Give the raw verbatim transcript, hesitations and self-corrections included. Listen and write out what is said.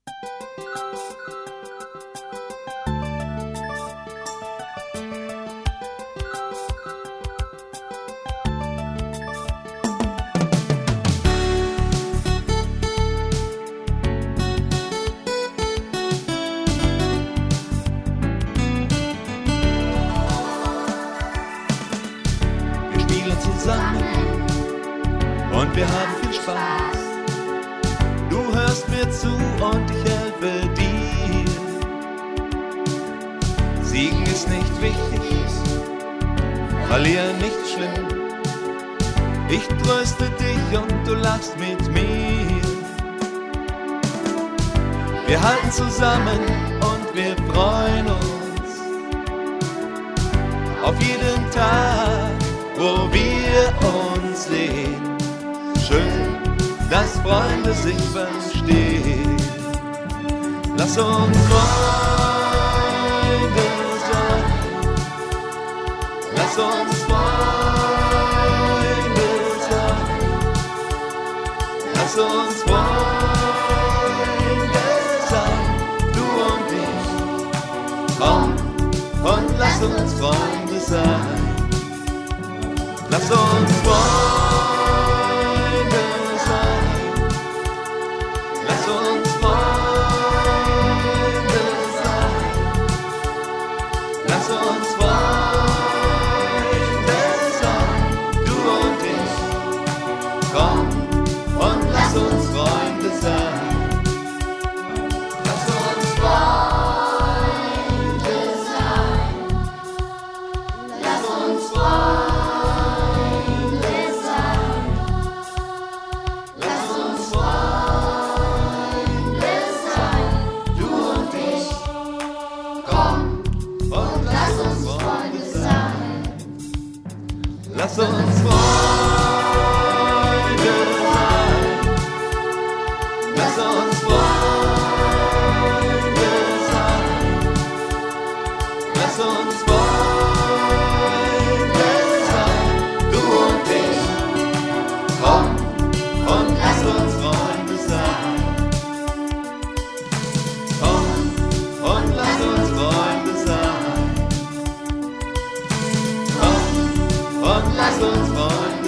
Zusammen und wir haben viel Spaß. Du hörst mir zu und ich helfe dir. Siegen ist nicht wichtig, verlieren nicht schlimm. Ich tröste dich und du lachst mit mir. Wir halten zusammen und wir freuen uns auf jeden Tag, wo wir uns sehen. Schön, dass Freunde sich verstehen. Lass uns Freunde sein. Lass uns Freunde sein. Lass uns Freunde sein. Du und ich. Komm und lass uns Freunde sein. Lass uns Freunde sein. Lass uns Freunde sein. Lass uns Freunde sein. Du und ich. Komm und lass uns Freunde sein. Lass uns Freunde sein. Lass uns Freunde. Lass uns Freunde sein. Lass uns Freunde sein. Lass uns Freunde sein. Du und ich. Komm und lass uns Freunde sein. Komm und lass uns Freunde sein. Und lass uns Freunde